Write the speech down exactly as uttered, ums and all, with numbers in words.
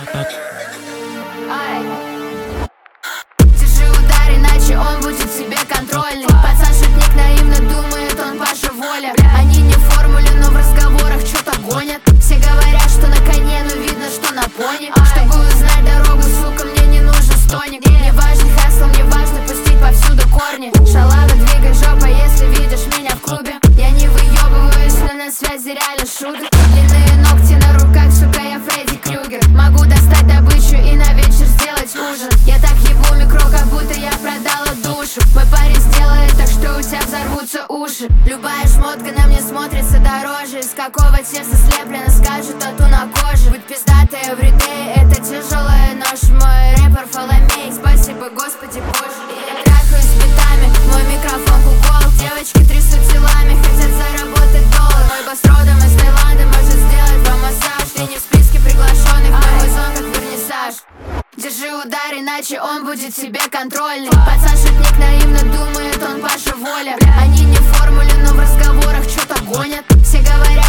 Держи удар, иначе он будет себе контрольный. Пацан шутник, наивно думает, он Паша Воля. Они не в формуле, но в разговорах что-то гонят. Все говорят, что на коне, но видно, что на пони. Чтобы узнать дорогу, сука, мне не нужен стоник. Мне важен хасл, мне важно пустить повсюду корни. Шалава, двигай жопа, если видишь меня в клубе. Я не выебываюсь, но на связи реально шутер. Длинные ногти на руках, сука, я Фредди Крюгер. Могу достать добычу и на вечер сделать ужин. Я так ебу микро, как будто я продала душу. Мой парень сделает так, что у тебя взорвутся уши. Любая шмотка на мне смотрится дороже. Из какого теста слеплено, скажут тату на коже. Быть пиздатой everyday, это тяжелая нож. Мой рэпер Фоломей, спасибо Господи Боже. Я трахаюсь с битами, мой микрофон кукол. Девочки трясут телами, хотят заработать доллар. Мой босс родом из Таиланда, может сделать вам массаж. Ты не в списке приглашенных, но мой сон как вернисаж. Держи удар, иначе он будет себе контрольный. Пацан шутник, наивно думает, он Паша Воля. Они не в формуле, но в разговорах что-то гонят. Все говорят,